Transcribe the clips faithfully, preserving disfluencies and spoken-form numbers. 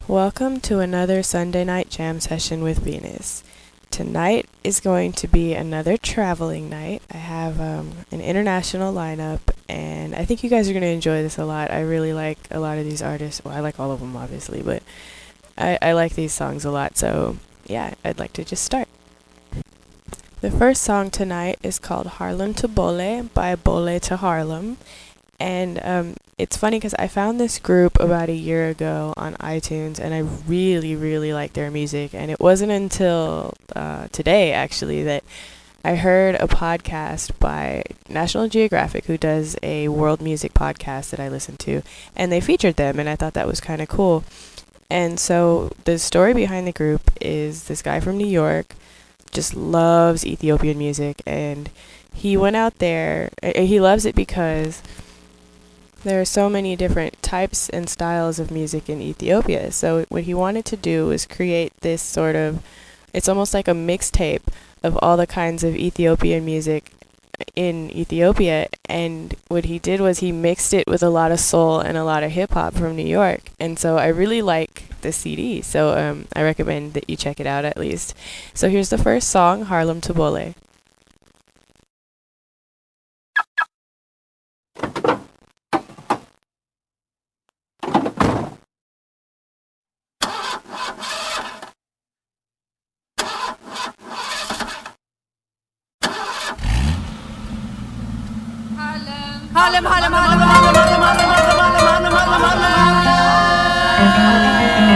Welcome to another Sunday night jam session with Venus. Tonight is going to be another traveling night. I have um, an international lineup, and I think you guys are going to enjoy this a lot. I really like a lot of these artists. Well, I like all of them, obviously, but I, I like these songs a lot, so yeah, I'd like to just start. The first song tonight is called Harlem to Bole by Bole to Harlem. And um, it's funny because I found this group about a year ago on iTunes, and I really, really like their music. And it wasn't until uh, today, actually, that I heard a podcast by National Geographic, who does a world music podcast that I listen to, and they featured them, and I thought that was kind of cool. And so the story behind the group is this guy from New York just loves Ethiopian music, and he went out there. Uh, he loves it because there are so many different types and styles of music in Ethiopia. So what he wanted to do was create this sort of, it's almost like a mixtape of all the kinds of Ethiopian music in Ethiopia. And what he did was he mixed it with a lot of soul and a lot of hip hop from New York. And so I really like the C D. So um, I recommend that you check it out at least. So here's the first song, Harlem to Bole. Harlem, Harlem, Harlem, Harlem, Harlem, Harlem, Harlem, Harlem, Harlem, Harlem.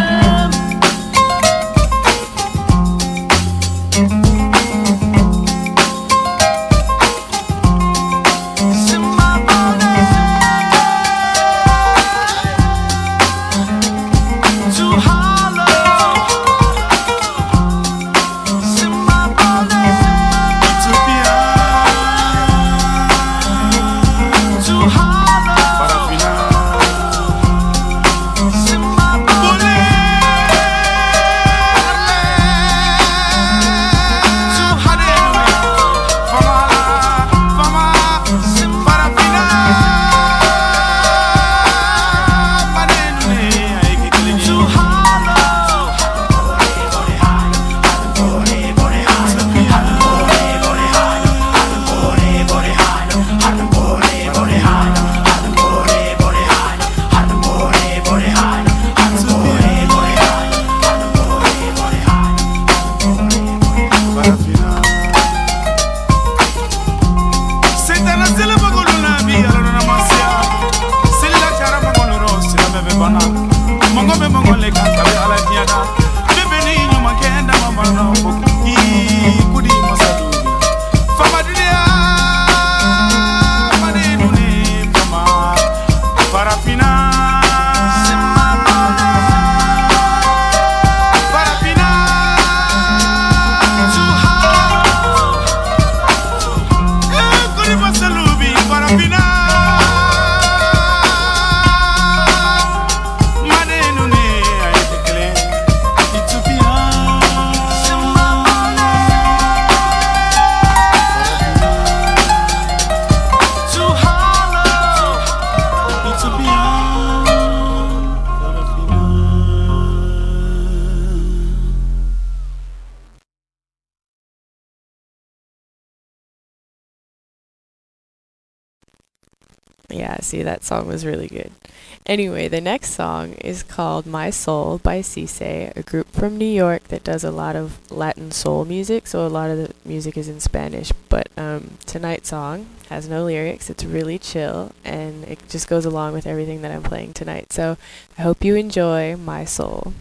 Yeah, see, that song was really good. Anyway, the next song is called My Soul by Cisse, a group from New York that does a lot of Latin soul music, so a lot of the music is in Spanish. But um, tonight's song has no lyrics, it's really chill, and it just goes along with everything that I'm playing tonight. So I hope you enjoy My Soul.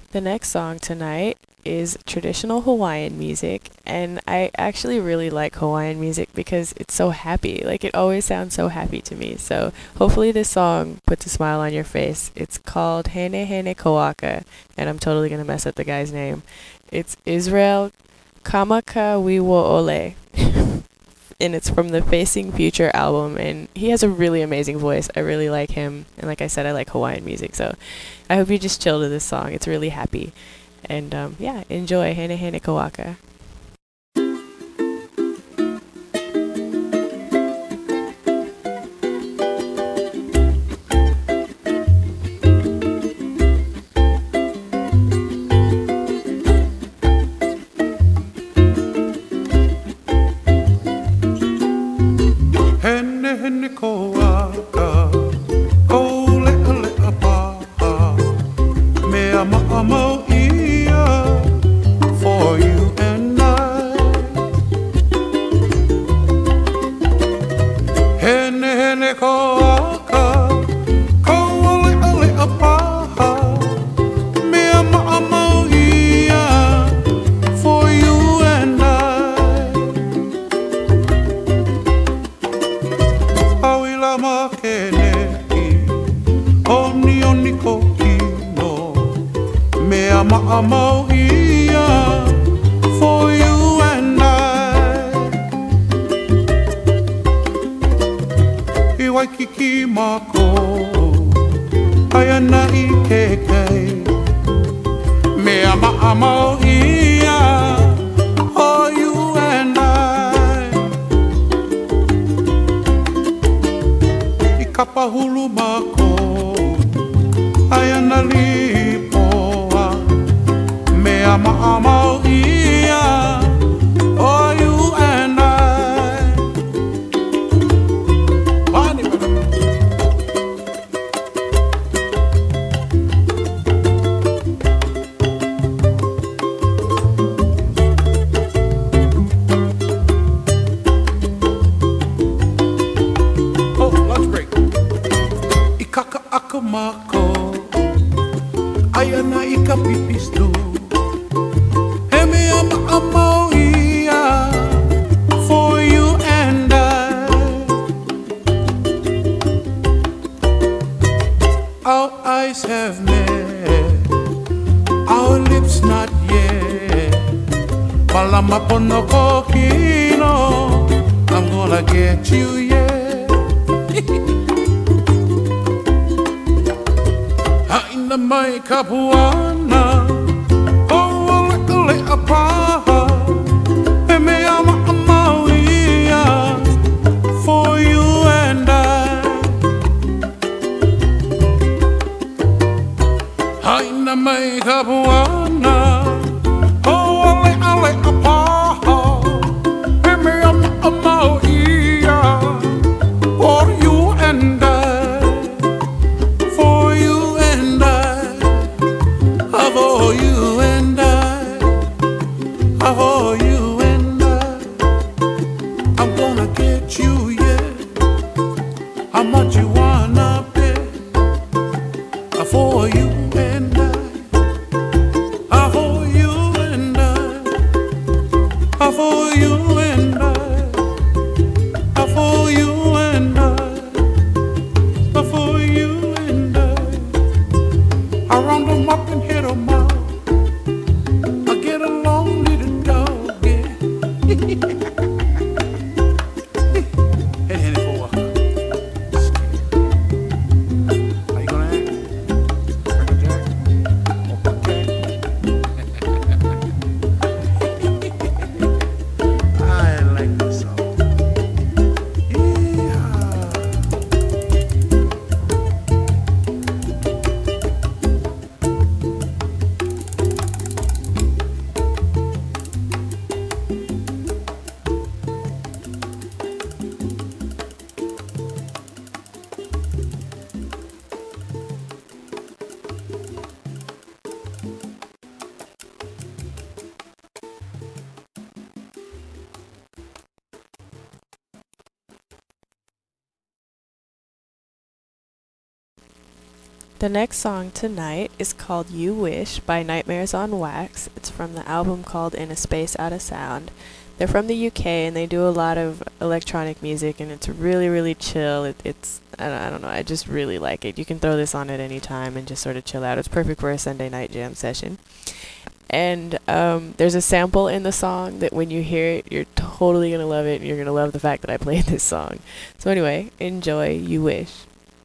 The next song tonight is traditional Hawaiian music, and I actually really like Hawaiian music because it's so happy. Like, it always sounds so happy to me. So hopefully this song puts a smile on your face. It's called Hene Hene Kawaka, and I'm totally going to mess up the guy's name. It's Israel Kamaka Wiwo Ole. And it's from the Facing Future album, and he has a really amazing voice. I really like him, and like I said, I like Hawaiian music, so I hope you just chill to this song. It's really happy, and um, yeah, enjoy Hene Hene Kawaka. Hene hene koaka, ko lea lea paha, mea ma'amau ia, for you and I. Hene hene koaka, ko lea lea paha, mea ma'amau ia, for you and I. Awila makeneki, oni oni kokino, mea ma'amau ia, for you and I. I Waikiki mako, ayana i kekei, mea ma'amau ia, for you and I. Kapahulu mako, ayana lipoa, mea ma'amau ia, for you and I. Bani mana. Oh, lunch break. Ikaka aka mako, ayana ika pipistu, he mea ma'amau ia, for you and I. Our eyes have met, our lips not yet. Palama pono kokino, I'm gonna get you yet. Haina mai kapuana, o le le apaha, he mea ma'amau ia, for you and I. Haina mai kapuana, o le le apaha, he mea ma'amau ia, for you and I. For you and I, for you and I, for you and I. The next song tonight is called You Wish by Nightmares on Wax. It's from the album called In a Space Out of Sound. They're from the U K and they do a lot of electronic music and it's really, really chill. It, it's, I don't, I don't know, I just really like it. You can throw this on at any time and just sort of chill out. It's perfect for a Sunday night jam session. And um, there's a sample in the song that when you hear it, you're totally going to love it and you're going to love the fact that I played this song. So anyway, enjoy You Wish.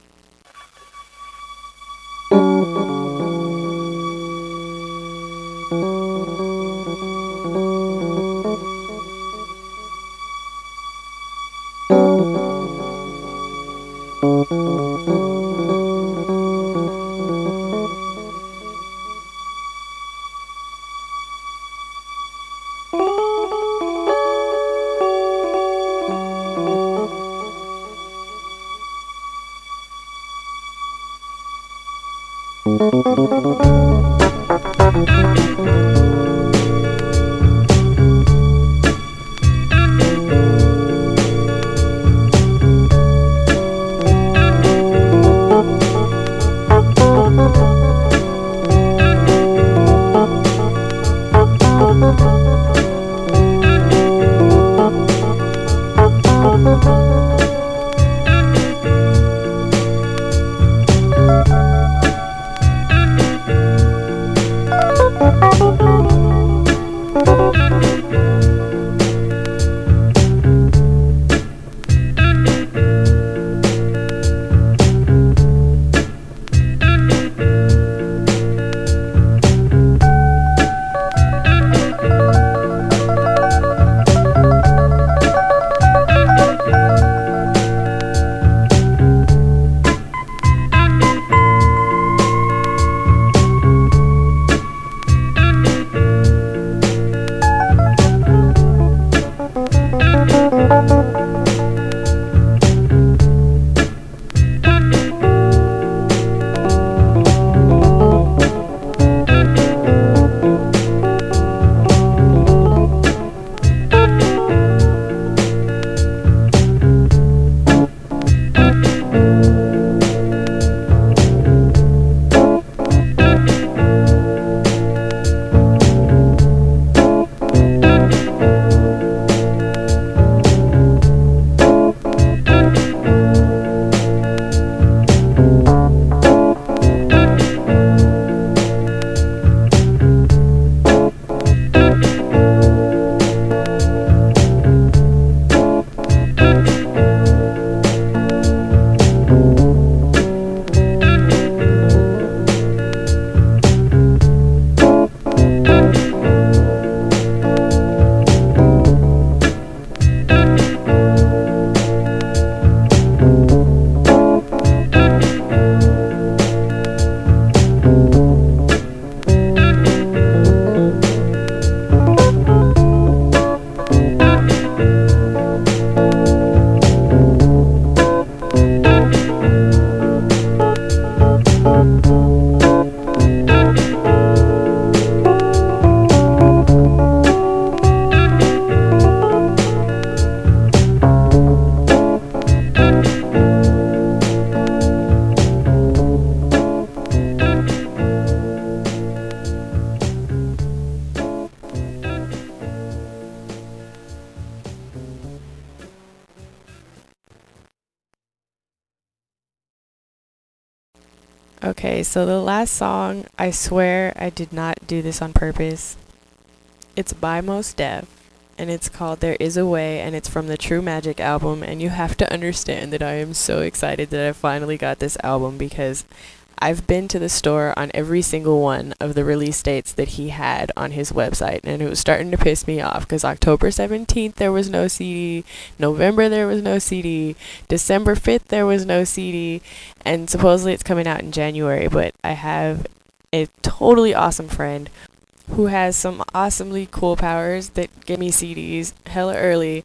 Okay, so the last song, I swear I did not do this on purpose. It's by Mos Def, and it's called There Is a Way, and it's from the True Magic album, and you have to understand that I am so excited that I finally got this album because I've been to the store on every single one of the release dates that he had on his website, and it was starting to piss me off because October seventeenth there was no C D, November there was no C D, December fifth there was no C D, and supposedly it's coming out in January, but I have a totally awesome friend who has some awesomely cool powers that get me C Ds hella early,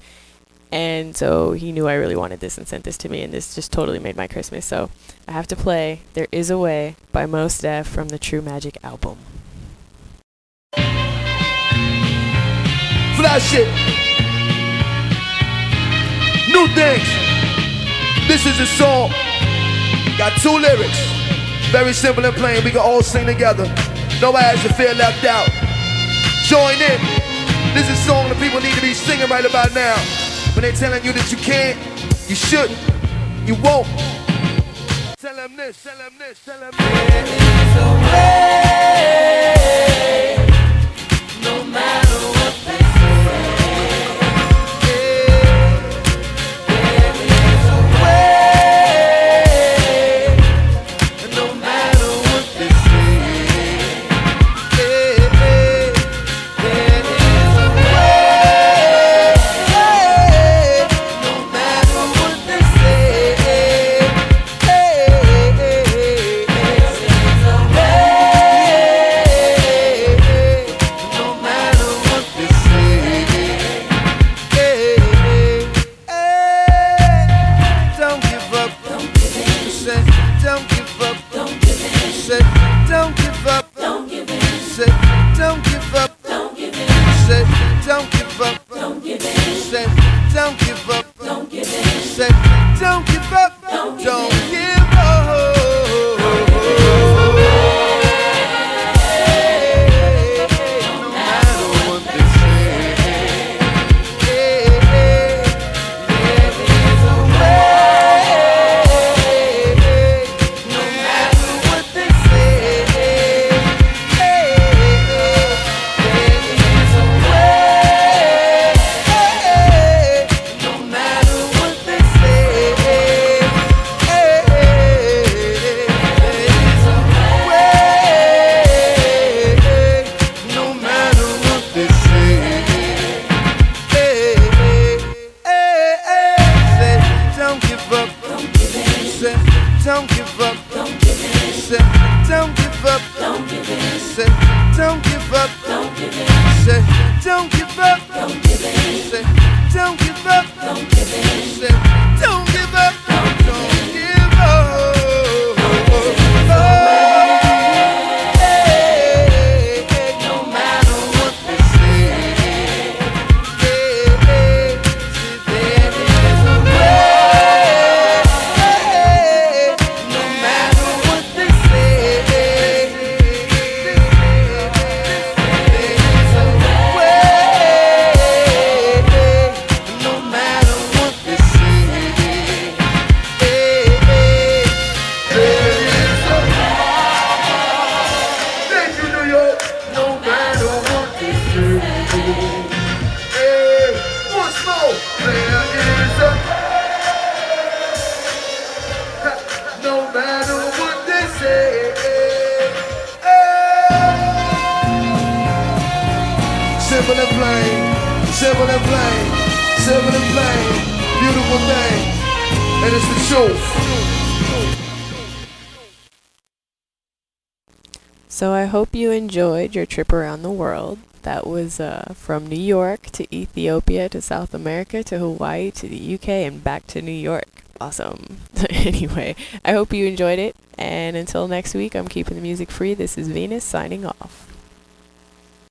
and so he knew I really wanted this and sent this to me, and this just totally made my Christmas. So I have to play There Is a Way by Mos Def from the True Magic album. Flash it. New things. This is a song. Got two lyrics. Very simple and plain, we can all sing together. Nobody has to feel left out. Join in. This is a song that people need to be singing right about now. When they're telling you that you can't, you shouldn't, you won't. Tell them this, tell them this, tell them this. There is a way, no matter what they say. There is a way, no matter what they say. There is a way, no matter what they say. Don't give up, don't give in. Say, don't give up, don't give in. Say, don't give up, don't give in. Say, don't give up, don't give in. Say, don't give up, don't give up. No matter what they say. There is a way. No matter what they say. Don't give up, don't give in. Say, don't give up, don't give in. Say, don't give up, don't give in. Say, don't give up, don't give in. Say, don't give up, don't give in. Say, don't give up, don't give up. No matter what they say. There is a way. No matter what they say, there's a way. No matter what they say, there is a way. Thank you, New York. No matter what they say. Hey, once more, there is a no matter what they say. Simple and plain, simple and plain, simple and plain, beautiful thing, and it's the truth. So I hope you enjoyed your trip around the world. That was uh, from New York to Ethiopia to South America to Hawaii to the U K and back to New York. Awesome. Anyway, I hope you enjoyed it. And until next week, I'm keeping the music free. This is Venus signing off.